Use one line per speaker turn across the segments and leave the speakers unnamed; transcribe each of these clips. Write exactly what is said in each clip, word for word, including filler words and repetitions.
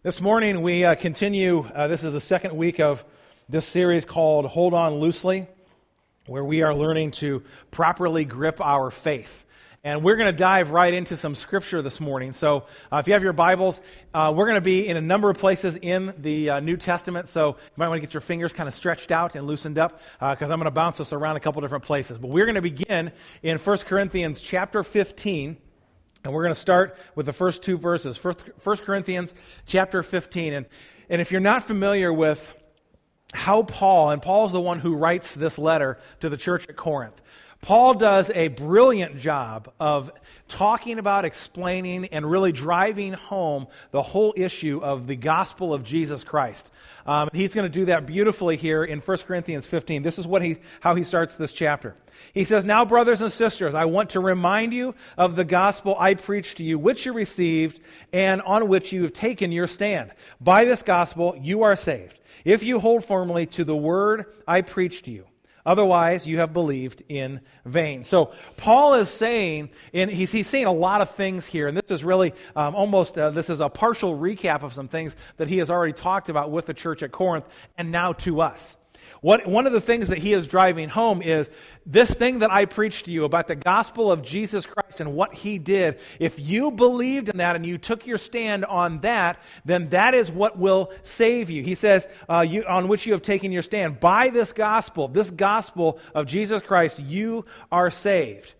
This morning we uh, continue, uh, this is the second week of this series called Hold On Loosely, where we are learning to properly grip our faith. And we're going to dive right into some scripture this morning. So uh, if you have your Bibles, uh, we're going to be in a number of places in the uh, New Testament. So you might want to get your fingers kind of stretched out and loosened up because uh, I'm going to bounce us around a couple different places. But we're going to begin in First Corinthians chapter fifteen. And we're going to start with the first two verses, First Corinthians chapter fifteen. And, and if you're not familiar with how Paul, and Paul's the one who writes this letter to the church at Corinth, Paul does a brilliant job of talking about, explaining, and really driving home the whole issue of the gospel of Jesus Christ. Um, he's going to do that beautifully here in First Corinthians fifteen. This is what he, how he starts this chapter. He says, "Now, brothers and sisters, I want to remind you of the gospel I preached to you, which you received, and on which you have taken your stand. By this gospel you are saved, if you hold firmly to the word I preached to you. Otherwise, you have believed in vain." So Paul is saying, and he's, he's saying a lot of things here, and this is really um, almost, uh, this is a partial recap of some things that he has already talked about with the church at Corinth, and now to us. What, one of the things that he is driving home is this thing that I preached to you about the gospel of Jesus Christ and what he did. If you believed in that and you took your stand on that, then that is what will save you. He says, uh, you, on which you have taken your stand. By this gospel, this gospel of Jesus Christ, you are saved.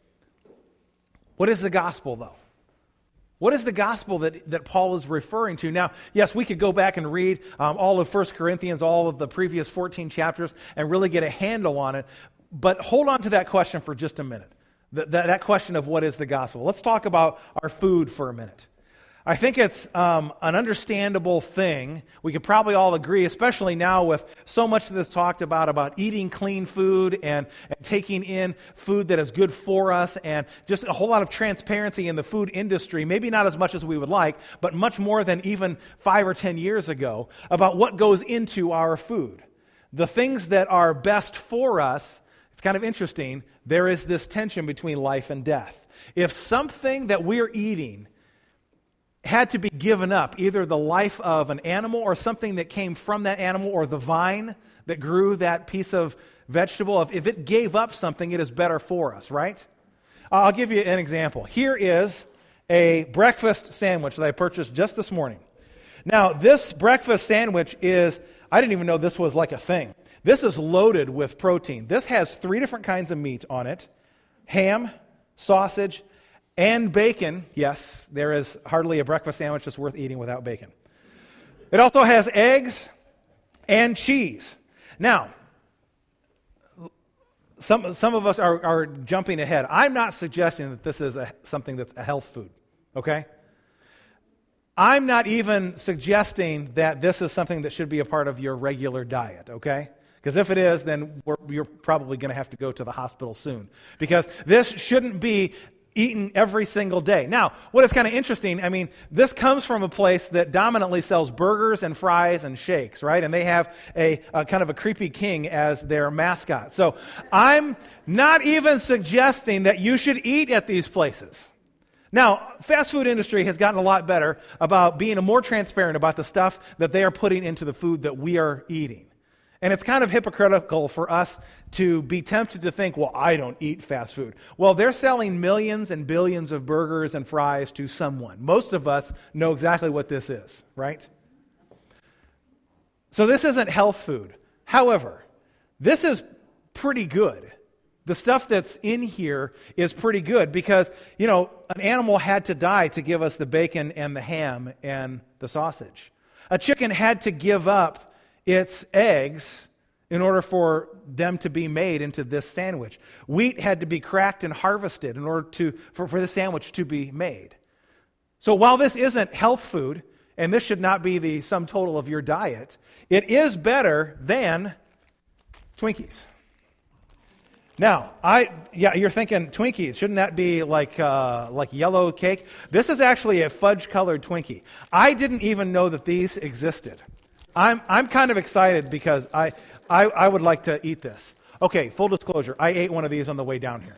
What is the gospel, though? What is the gospel that, that Paul is referring to? Now, yes, we could go back and read um, all of First Corinthians, all of the previous fourteen chapters, and really get a handle on it. But hold on to that question for just a minute. That, that, that question of what is the gospel. Let's talk about our food for a minute. I think it's um, an understandable thing. We could probably all agree, especially now with so much that's talked about, about eating clean food and, and taking in food that is good for us, and just a whole lot of transparency in the food industry, maybe not as much as we would like, but much more than even five or ten years ago, about what goes into our food. The things that are best for us, it's kind of interesting, there is this tension between life and death. If something that we're eating had to be given up, either the life of an animal or something that came from that animal or the vine that grew that piece of vegetable, if, if it gave up something, it is better for us, right? I'll give you an example. Here is a breakfast sandwich that I purchased just this morning. Now, this breakfast sandwich is, I didn't even know this was like a thing. This is loaded with protein. This has three different kinds of meat on it: ham, sausage, and bacon. Yes, there is hardly a breakfast sandwich that's worth eating without bacon. It also has eggs and cheese. Now, some some of us are, are jumping ahead. I'm not suggesting that this is a, something that's a health food, okay? I'm not even suggesting that this is something that should be a part of your regular diet, okay? Because if it is, then we're, you're probably going to have to go to the hospital soon. Because this shouldn't be eaten every single day. Now, what is kind of interesting, I mean, this comes from a place that dominantly sells burgers and fries and shakes, right? And they have a, a kind of a creepy king as their mascot. So I'm not even suggesting that you should eat at these places. Now, fast food industry has gotten a lot better about being more transparent about the stuff that they are putting into the food that we are eating. And it's kind of hypocritical for us to be tempted to think, well, I don't eat fast food. Well, they're selling millions and billions of burgers and fries to someone. Most of us know exactly what this is, right? So this isn't health food. However, this is pretty good. The stuff that's in here is pretty good because, you know, an animal had to die to give us the bacon and the ham and the sausage. A chicken had to give up its eggs in order for them to be made into this sandwich. Wheat had to be cracked and harvested in order to for, for the sandwich to be made. So while this isn't health food, and this should not be the sum total of your diet, it is better than Twinkies. Now, I yeah, you're thinking Twinkies, shouldn't that be like uh, like yellow cake? This is actually a fudge-colored Twinkie. I didn't even know that these existed. I'm I'm kind of excited because I, I I would like to eat this. Okay, full disclosure, I ate one of these on the way down here.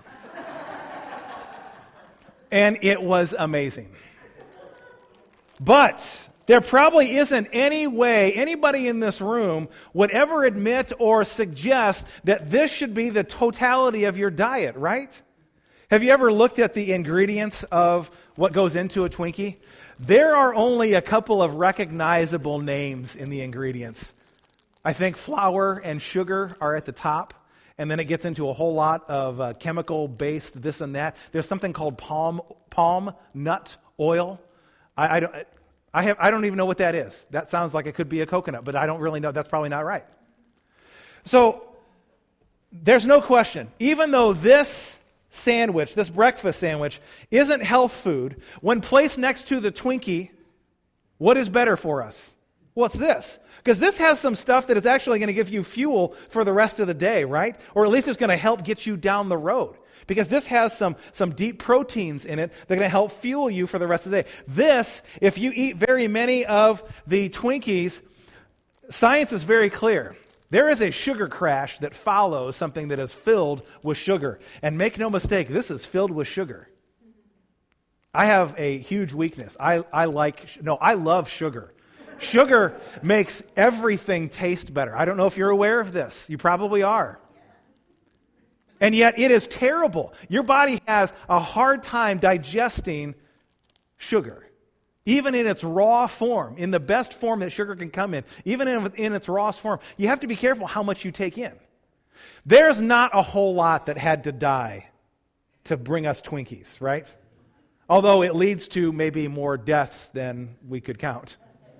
And it was amazing. But There probably isn't any way anybody in this room would ever admit or suggest that this should be the totality of your diet, right? Have you ever looked at the ingredients of what goes into a Twinkie? There are only a couple of recognizable names in the ingredients. I think flour and sugar are at the top, and then it gets into a whole lot of uh, chemical-based this and that. There's something called palm palm nut oil. I, I don't I have I don't even know what that is. That sounds like it could be a coconut, but I don't really know. That's probably not right. So there's no question. Even though this sandwich, this breakfast sandwich, isn't health food, when placed next to the Twinkie, what is better for us? Well, it's this. Because this has some stuff that is actually going to give you fuel for the rest of the day, right? Or at least it's going to help get you down the road. Because this has some, some deep proteins in it that are going to help fuel you for the rest of the day. This, if you eat very many of the Twinkies, science is very clear. There is a sugar crash that follows something that is filled with sugar. And make no mistake, this is filled with sugar. I have a huge weakness. I, I like, no, I love sugar. Sugar makes everything taste better. I don't know if you're aware of this. You probably are. And yet it is terrible. Your body has a hard time digesting sugar. Even in its raw form, in the best form that sugar can come in, even in, in its rawest form, you have to be careful how much you take in. There's not a whole lot that had to die to bring us Twinkies, right? Although it leads to maybe more deaths than we could count.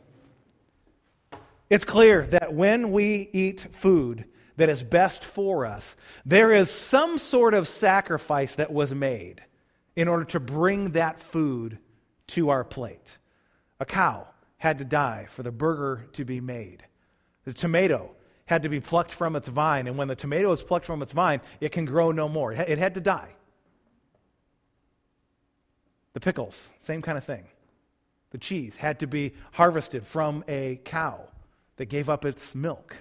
It's clear that when we eat food that is best for us, there is some sort of sacrifice that was made in order to bring that food to our plate. A cow had to die for the burger to be made. The tomato had to be plucked from its vine, and when the tomato is plucked from its vine, it can grow no more. It had to die. The pickles, same kind of thing. The cheese had to be harvested from a cow that gave up its milk.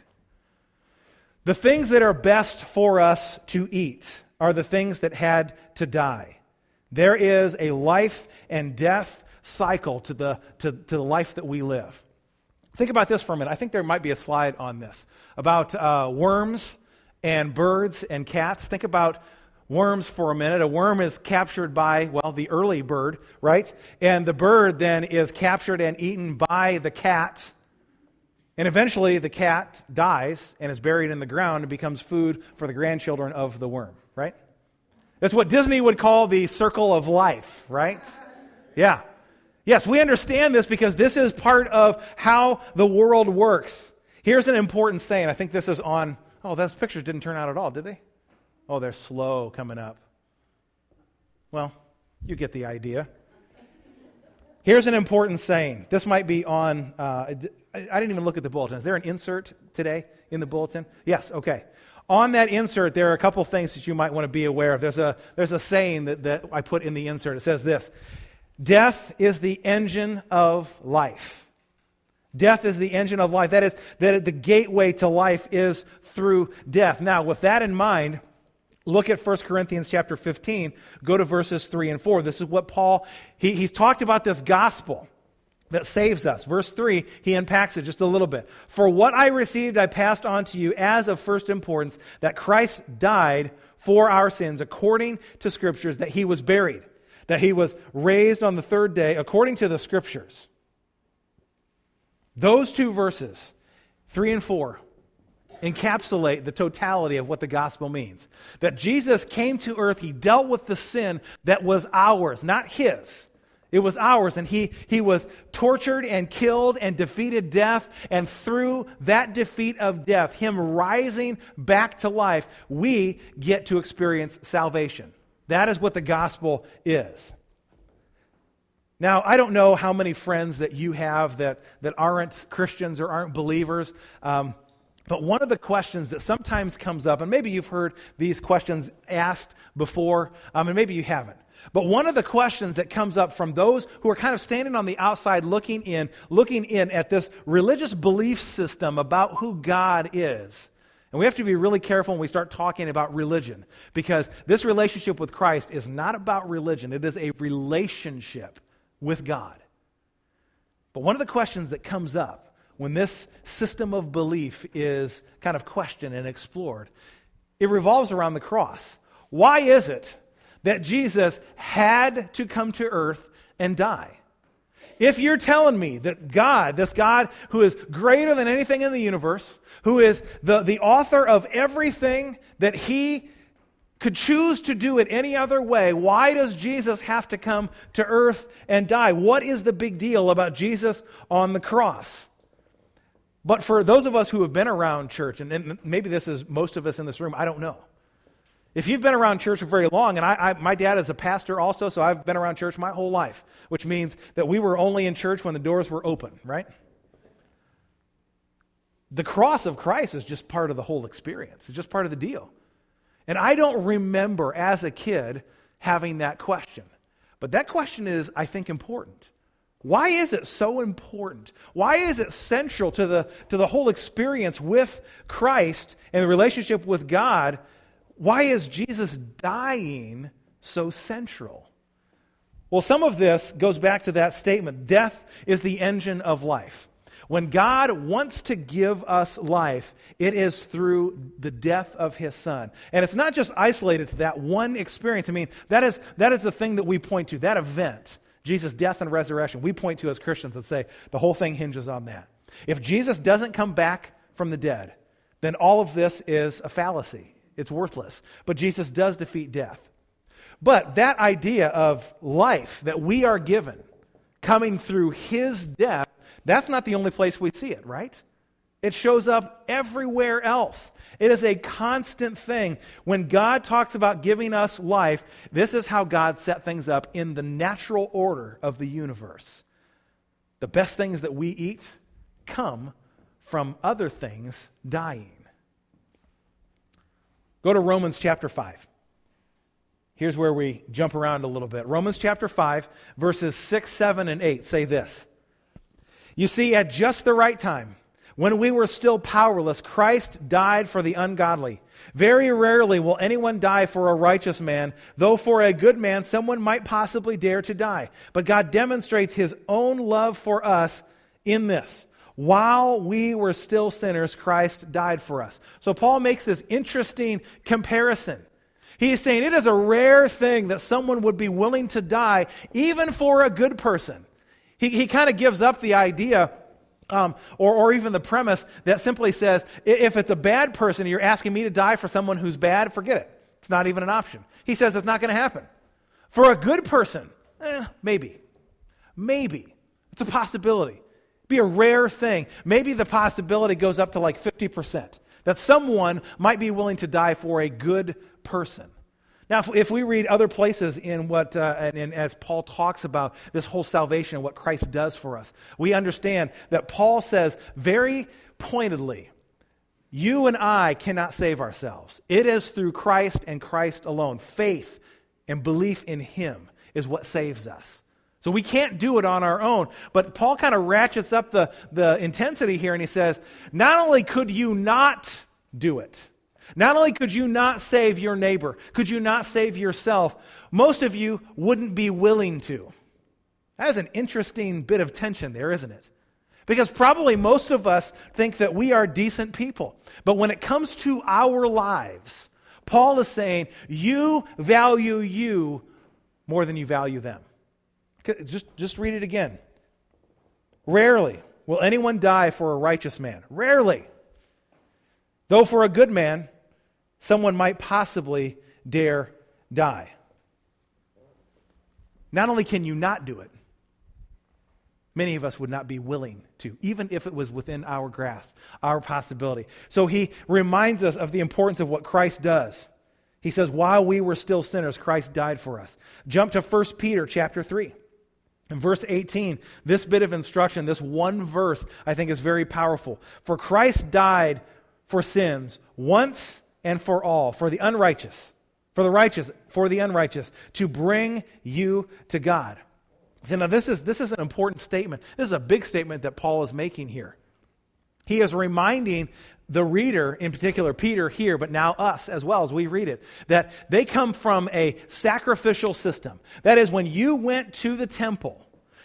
The things that are best for us to eat are the things that had to die. There is a life and death cycle to the, to, to the life that we live. Think about this for a minute. I think there might be a slide on this about uh, worms and birds and cats. Think about worms for a minute. A worm is captured by, well, the early bird, right? And the bird then is captured and eaten by the cat. And eventually the cat dies and is buried in the ground and becomes food for the grandchildren of the worm, right? That's what Disney would call the circle of life, right? Yeah. Yes, we understand this because this is part of how the world works. Here's an important saying. I think this is on, oh, those pictures didn't turn out at all, did they? Oh, they're slow coming up. Well, you get the idea. Here's an important saying. This might be on, uh, I didn't even look at the bulletin. Is there an insert today in the bulletin? Yes, okay. On that insert, there are a couple things that you might want to be aware of. There's a, there's a saying that, that I put in the insert. It says this: death is the engine of life. Death is the engine of life. That is, that the gateway to life is through death. Now, with that in mind, look at First Corinthians chapter fifteen. Go to verses three and four. This is what Paul, he, he's talked about this gospel that saves us. Verse three, he unpacks it just a little bit. For what I received, I passed on to you as of first importance, that Christ died for our sins according to Scriptures, that he was buried, that he was raised on the third day according to the Scriptures. Those two verses, three and four, encapsulate the totality of what the gospel means. That Jesus came to earth, he dealt with the sin that was ours, not his. It was ours, and he, he was tortured and killed and defeated death, and through that defeat of death, him rising back to life, we get to experience salvation. That is what the gospel is. Now, I don't know how many friends that you have that, that aren't Christians or aren't believers, um, but one of the questions that sometimes comes up, and maybe you've heard these questions asked before, um, and maybe you haven't, but one of the questions that comes up from those who are kind of standing on the outside looking in, looking in at this religious belief system about who God is. And we have to be really careful when we start talking about religion, because this relationship with Christ is not about religion. It is a relationship with God. But one of the questions that comes up when this system of belief is kind of questioned and explored, it revolves around the cross. Why is it that Jesus had to come to earth and die? If you're telling me that God, this God who is greater than anything in the universe, who is the, the author of everything, that he could choose to do it any other way, why does Jesus have to come to earth and die? What is the big deal about Jesus on the cross? But for those of us who have been around church, and, and maybe this is most of us in this room, I don't know. If you've been around church for very long, and I, I, my dad is a pastor also, so I've been around church my whole life, which means that we were only in church when the doors were open, right? The cross of Christ is just part of the whole experience. It's just part of the deal. And I don't remember as a kid having that question. But that question is, I think, important. Why is it so important? Why is it central to the, to the whole experience with Christ and the relationship with God? Why is Jesus dying so central? Well, some of this goes back to that statement, death is the engine of life. When God wants to give us life, it is through the death of His Son. And it's not just isolated to that one experience. I mean, that is, that is the thing that we point to, that event, Jesus' death and resurrection. We point to as Christians and say the whole thing hinges on that. If Jesus doesn't come back from the dead, then all of this is a fallacy. It's worthless. But Jesus does defeat death. But that idea of life that we are given coming through His death, that's not the only place we see it, right? It shows up everywhere else. It is a constant thing. When God talks about giving us life, this is how God set things up in the natural order of the universe. The best things that we eat come from other things dying. Go to Romans chapter five. Here's where we jump around a little bit. Romans chapter five, verses six, seven, and eight say this. You see, at just the right time, when we were still powerless, Christ died for the ungodly. Very rarely will anyone die for a righteous man, though for a good man someone might possibly dare to die. But God demonstrates His own love for us in this. While we were still sinners, Christ died for us. So Paul makes this interesting comparison. He is saying it is a rare thing that someone would be willing to die even for a good person. He, he kind of gives up the idea um, or, or even the premise that simply says, if it's a bad person and you're asking me to die for someone who's bad, forget it. It's not even an option. He says it's not going to happen. For a good person, eh, maybe. Maybe. It's a possibility. Be a rare thing. Maybe the possibility goes up to like fifty percent. That someone might be willing to die for a good person. Now, if, if we read other places in what, uh, and, and as Paul talks about this whole salvation and what Christ does for us, we understand that Paul says very pointedly, you and I cannot save ourselves. It is through Christ and Christ alone. Faith and belief in Him is what saves us. So we can't do it on our own. But Paul kind of ratchets up the, the intensity here and he says, not only could you not do it, not only could you not save your neighbor, could you not save yourself, most of you wouldn't be willing to. That is an interesting bit of tension there, isn't it? Because probably most of us think that we are decent people. But when it comes to our lives, Paul is saying, you value you more than you value them. Just, just read it again. Rarely will anyone die for a righteous man. Rarely. Though for a good man, someone might possibly dare die. Not only can you not do it, many of us would not be willing to, even if it was within our grasp, our possibility. So he reminds us of the importance of what Christ does. He says, while we were still sinners, Christ died for us. Jump to First Peter chapter three. In verse eighteen, this bit of instruction, this one verse, I think is very powerful. For Christ died for sins once and for all, for the unrighteous, for the righteous, for the unrighteous, to bring you to God. So now this is, this is an important statement. This is a big statement that Paul is making here. He is reminding the reader, in particular Peter here, but now us as well as we read it, that they come from a sacrificial system. That is, when you went to the temple,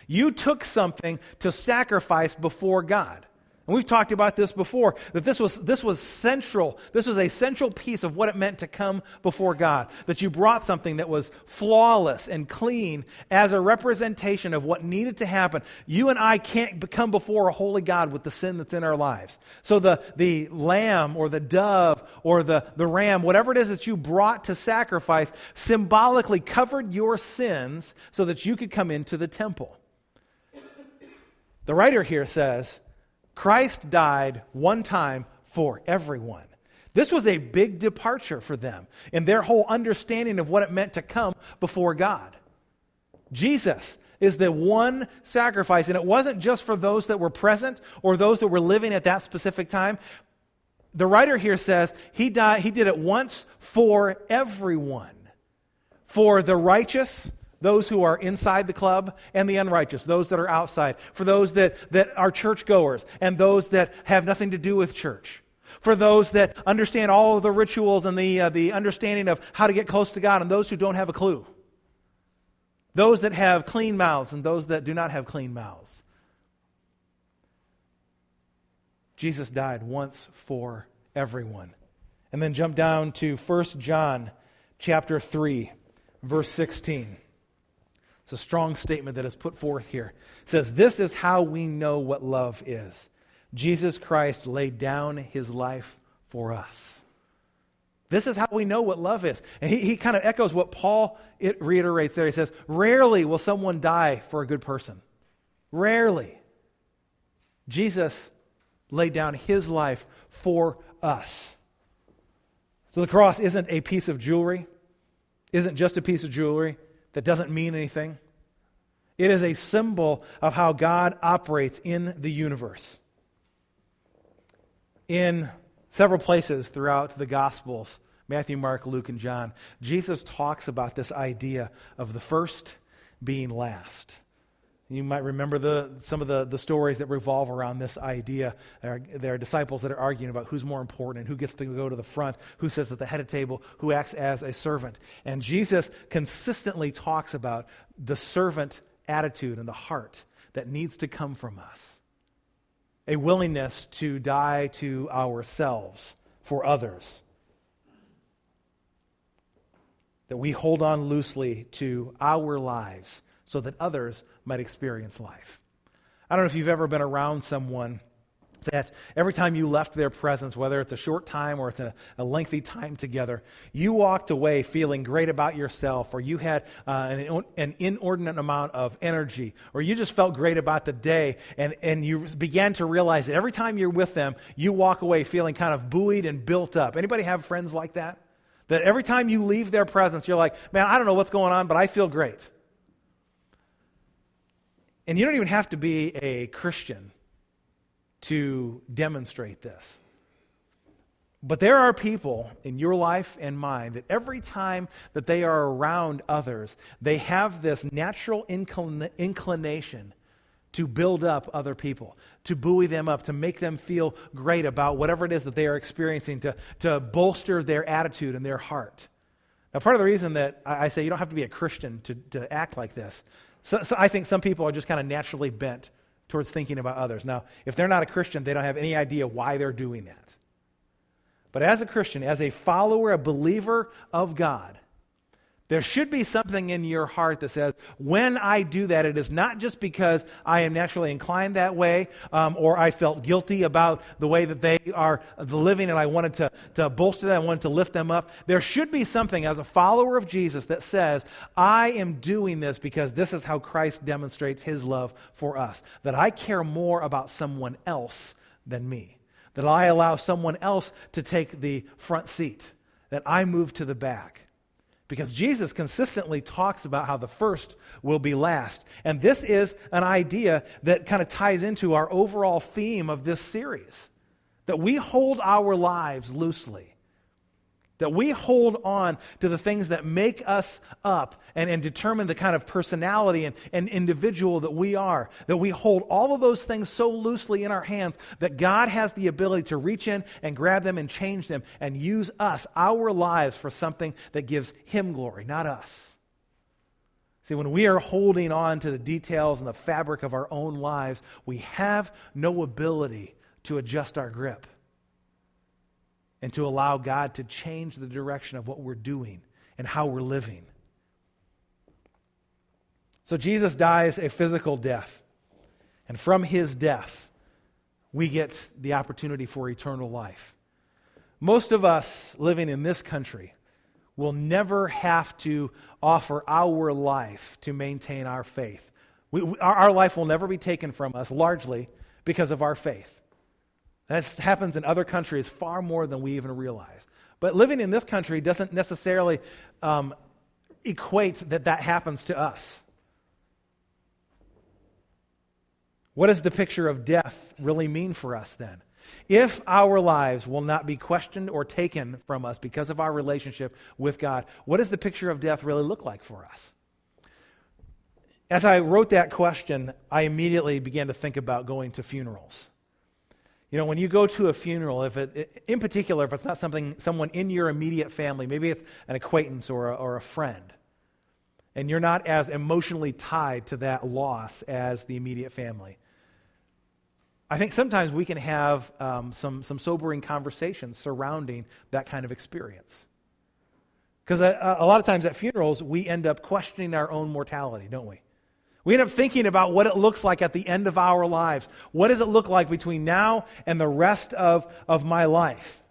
You took something to sacrifice before God. And we've talked about this before, that this was this was central. This was a central piece of what it meant to come before God. That you brought something that was flawless and clean as a representation of what needed to happen. You and I can't come before a holy God with the sin that's in our lives. So the, the lamb or the dove or the, the ram, whatever it is that you brought to sacrifice, symbolically covered your sins so that you could come into the temple. The writer here says, Christ died one time for everyone. This was a big departure for them in their whole understanding of what it meant to come before God. Jesus is the one sacrifice, and it wasn't just for those that were present or those that were living at that specific time. The writer here says he died, he did it once for everyone. For the righteous, those who are inside the club, and the unrighteous, those that are outside. For those that, that are churchgoers, and those that have nothing to do with church. For those that understand all of the rituals and the, uh, the understanding of how to get close to God, and those who don't have a clue. Those that have clean mouths, and those that do not have clean mouths. Jesus died once for everyone. And then jump down to First John chapter three, verse sixteen. It's a strong statement that is put forth here. It says, this is how we know what love is. Jesus Christ laid down his life for us. This is how we know what love is. And he, he kind of echoes what Paul it reiterates there. He says, rarely will someone die for a good person. Rarely. Jesus laid down his life for us. So the cross isn't a piece of jewelry, isn't just a piece of jewelry that doesn't mean anything. It is a symbol of how God operates in the universe. In several places throughout the Gospels, Matthew, Mark, Luke, and John, Jesus talks about this idea of the first being last. You might remember the, some of the, the stories that revolve around this idea. There are, there are disciples that are arguing about who's more important and who gets to go to the front, who sits at the head of the table, who acts as a servant. And Jesus consistently talks about the servant attitude and the heart that needs to come from us. A willingness to die to ourselves for others. That we hold on loosely to our lives so that others might experience life. I don't know if you've ever been around someone that every time you left their presence, whether it's a short time or it's a, a lengthy time together, you walked away feeling great about yourself, or you had uh, an, an inordinate amount of energy, or you just felt great about the day, and, and you began to realize that every time you're with them, you walk away feeling kind of buoyed and built up. Anybody have friends like that? That every time you leave their presence, you're like, man, I don't know what's going on, but I feel great. And you don't even have to be a Christian to demonstrate this. But there are people in your life and mine that every time that they are around others, they have this natural inclin- inclination to build up other people, to buoy them up, to make them feel great about whatever it is that they are experiencing, to, to bolster their attitude and their heart. Now, part of the reason that I say you don't have to be a Christian to, to act like this, so, so I think some people are just kind of naturally bent towards thinking about others. Now, if they're not a Christian, they don't have any idea why they're doing that. But as a Christian, as a follower, a believer of God, there should be something in your heart that says, when I do that, it is not just because I am naturally inclined that way, um, or I felt guilty about the way that they are living and I wanted to, to bolster them, I wanted to lift them up. There should be something as a follower of Jesus that says, I am doing this because this is how Christ demonstrates his love for us. That I care more about someone else than me. That I allow someone else to take the front seat. That I move to the back. Because Jesus consistently talks about how the first will be last. And this is an idea that kind of ties into our overall theme of this series. That we hold our lives loosely. That we hold on to the things that make us up and, and determine the kind of personality and, and individual that we are. That we hold all of those things so loosely in our hands that God has the ability to reach in and grab them and change them and use us, our lives, for something that gives him glory, not us. See, when we are holding on to the details and the fabric of our own lives, we have no ability to adjust our grip and to allow God to change the direction of what we're doing and how we're living. So Jesus dies a physical death, and from his death, we get the opportunity for eternal life. Most of us living in this country will never have to offer our life to maintain our faith. We, we, our, our life will never be taken from us largely because of our faith. That happens in other countries far more than we even realize. But living in this country doesn't necessarily um, equate that that happens to us. What does the picture of death really mean for us then? If our lives will not be questioned or taken from us because of our relationship with God, what does the picture of death really look like for us? As I wrote that question, I immediately began to think about going to funerals. You know, when you go to a funeral, if it, in particular, if it's not something, someone in your immediate family, maybe it's an acquaintance or a, or a friend, and you're not as emotionally tied to that loss as the immediate family, I think sometimes we can have um, some, some sobering conversations surrounding that kind of experience. Because a, a lot of times at funerals, we end up questioning our own mortality, don't we? We end up thinking about what it looks like at the end of our lives. What does it look like between now and the rest of, of my life?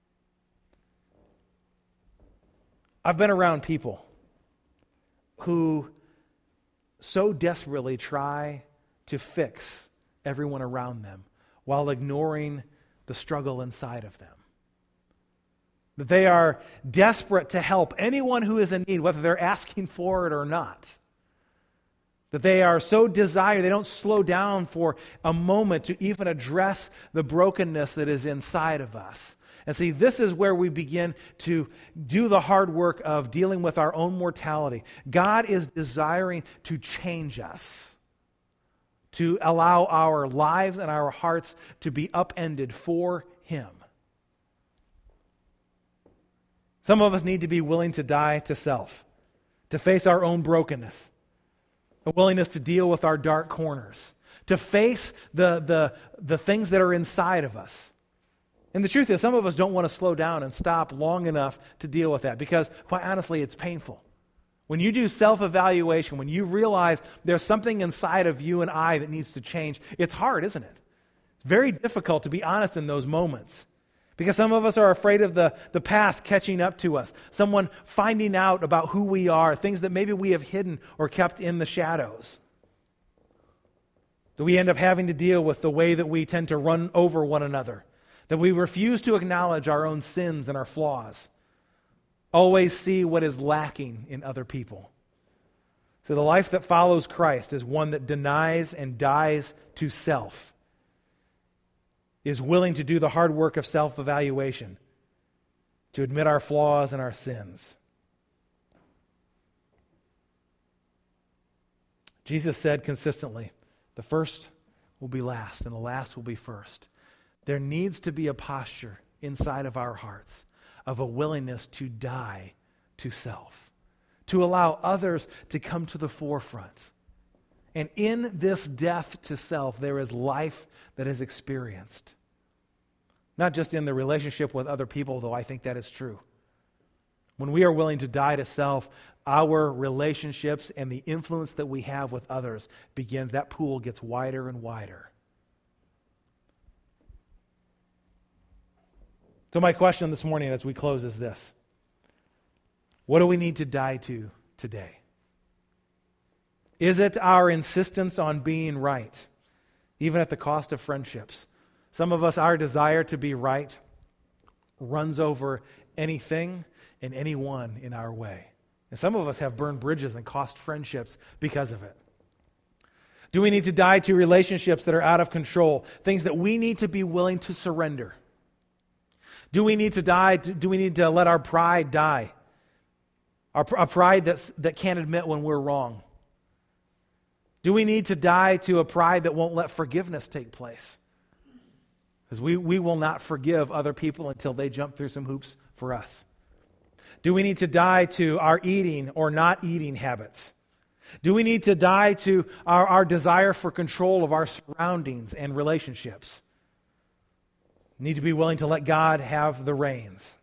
I've been around people who so desperately try to fix everyone around them while ignoring the struggle inside of them. That they are desperate to help anyone who is in need, whether they're asking for it or not. That they are so desire, they don't slow down for a moment to even address the brokenness that is inside of us. And see, this is where we begin to do the hard work of dealing with our own mortality. God is desiring to change us, to allow our lives and our hearts to be upended for him. Some of us need to be willing to die to self, to face our own brokenness, a willingness to deal with our dark corners, to face the, the, the things that are inside of us. And the truth is, some of us don't want to slow down and stop long enough to deal with that because, quite honestly, it's painful. When you do self-evaluation, when you realize there's something inside of you and I that needs to change, it's hard, isn't it? It's very difficult to be honest in those moments because some of us are afraid of the, the past catching up to us, someone finding out about who we are, things that maybe we have hidden or kept in the shadows. That we end up having to deal with the way that we tend to run over one another, that we refuse to acknowledge our own sins and our flaws. Always see what is lacking in other people. So the life that follows Christ is one that denies and dies to self, is willing to do the hard work of self-evaluation, to admit our flaws and our sins. Jesus said consistently, the first will be last and the last will be first. There needs to be a posture inside of our hearts of a willingness to die to self, to allow others to come to the forefront. And in this death to self, there is life that is experienced. Not just in the relationship with other people, though I think that is true. When we are willing to die to self, our relationships and the influence that we have with others begins, that pool gets wider and wider. So my question this morning as we close is this. What do we need to die to today? Is it our insistence on being right, even at the cost of friendships? Some of us, our desire to be right runs over anything and anyone in our way. And some of us have burned bridges and cost friendships because of it. Do we need to die to relationships that are out of control, things that we need to be willing to surrender? Do we need to die? Do we need to let our pride die? Our, a pride that's, that can't admit when we're wrong. Do we need to die to a pride that won't let forgiveness take place? Because we, we will not forgive other people until they jump through some hoops for us. Do we need to die to our eating or not eating habits? Do we need to die to our, our desire for control of our surroundings and relationships? Need to be willing to let God have the reins.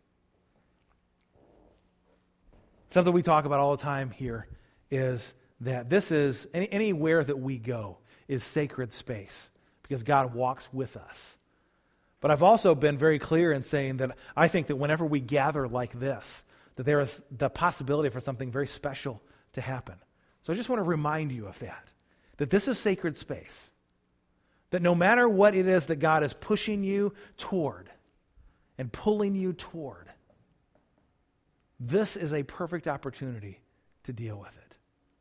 Something we talk about all the time here is that this is, any, anywhere that we go is sacred space because God walks with us. But I've also been very clear in saying that I think that whenever we gather like this, that there is the possibility for something very special to happen. So I just want to remind you of that, that this is sacred space, that no matter what it is that God is pushing you toward and pulling you toward, this is a perfect opportunity to deal with it.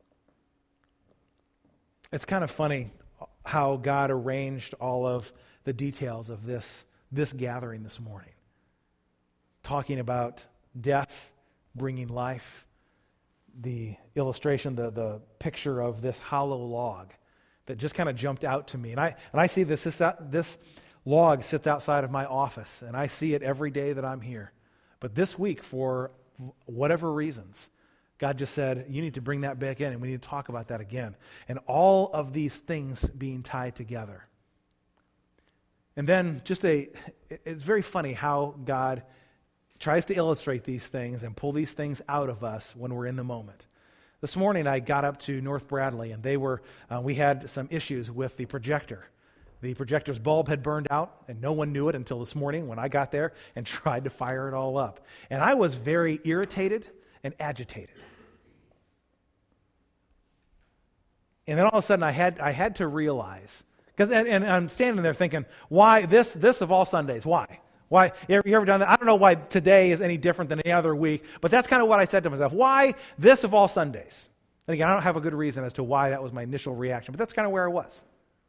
It's kind of funny how God arranged all of the details of this, this gathering this morning, talking about death bringing life, the illustration, the, the picture of this hollow log that just kind of jumped out to me. And I and I see this, this, this log sits outside of my office, and I see it every day that I'm here. But this week, for whatever reasons, God just said, you need to bring that back in, and we need to talk about that again. And all of these things being tied together. And then just a, it's very funny how God tries to illustrate these things and pull these things out of us when we're in the moment. This morning I got up to North Bradley, and they were, uh, we had some issues with the projector. The projector's bulb had burned out, and no one knew it until this morning when I got there and tried to fire it all up. And I was very irritated and agitated. And then all of a sudden I had I had to realize, because and, and I'm standing there thinking, why this this of all Sundays? Why? Why you ever, you ever done that? I don't know why today is any different than any other week, but that's kind of what I said to myself. Why this of all Sundays? And again, I don't have a good reason as to why that was my initial reaction, but that's kind of where I was.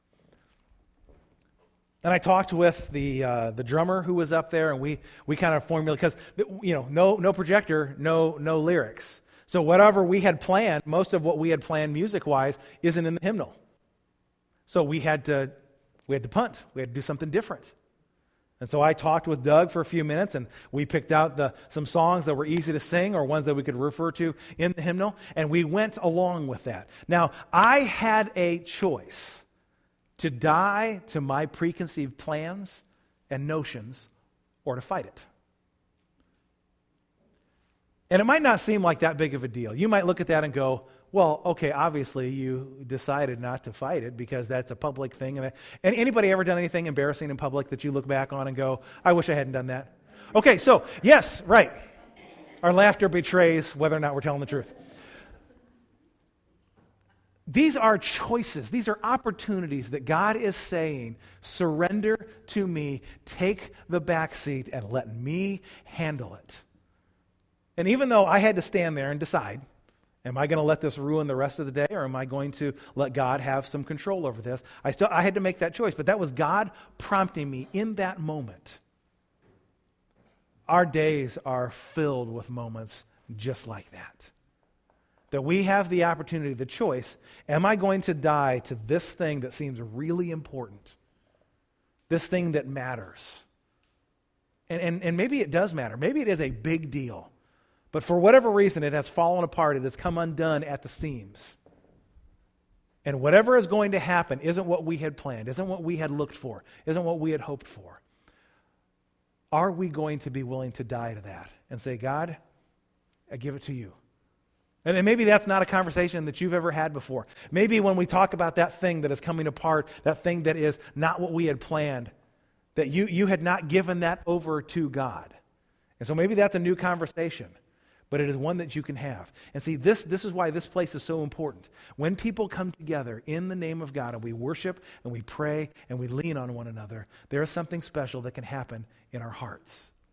And I talked with the uh, the drummer who was up there, and we we kind of formulated, because you know, no no projector, no no lyrics. So whatever we had planned, most of what we had planned music-wise isn't in the hymnal. So we had to we had to punt. We had to do something different. And so I talked with Doug for a few minutes, and we picked out the some songs that were easy to sing or ones that we could refer to in the hymnal, and we went along with that. Now, I had a choice to die to my preconceived plans and notions, or to fight it. And it might not seem like that big of a deal. You might look at that and go, well, okay, obviously you decided not to fight it because that's a public thing. And, and anybody ever done anything embarrassing in public that you look back on and go, I wish I hadn't done that? Okay, so yes, right. Our laughter betrays whether or not we're telling the truth. These are choices. These are opportunities that God is saying, surrender to me, take the back seat, and let me handle it. And even though I had to stand there and decide, am I going to let this ruin the rest of the day, or am I going to let God have some control over this? I still I had to make that choice, but that was God prompting me in that moment. Our days are filled with moments just like that. That we have the opportunity, the choice, am I going to die to this thing that seems really important? This thing that matters? And, and, and maybe it does matter. Maybe it is a big deal. But for whatever reason, it has fallen apart. It has come undone at the seams. And whatever is going to happen isn't what we had planned, isn't what we had looked for, isn't what we had hoped for. Are we going to be willing to die to that and say, God, I give it to you? And then maybe that's not a conversation that you've ever had before. Maybe when we talk about that thing that is coming apart, that thing that is not what we had planned, that you, you had not given that over to God. And so maybe that's a new conversation. But it is one that you can have. And see, this, this is why this place is so important. When people come together in the name of God and we worship and we pray and we lean on one another, there is something special that can happen in our hearts.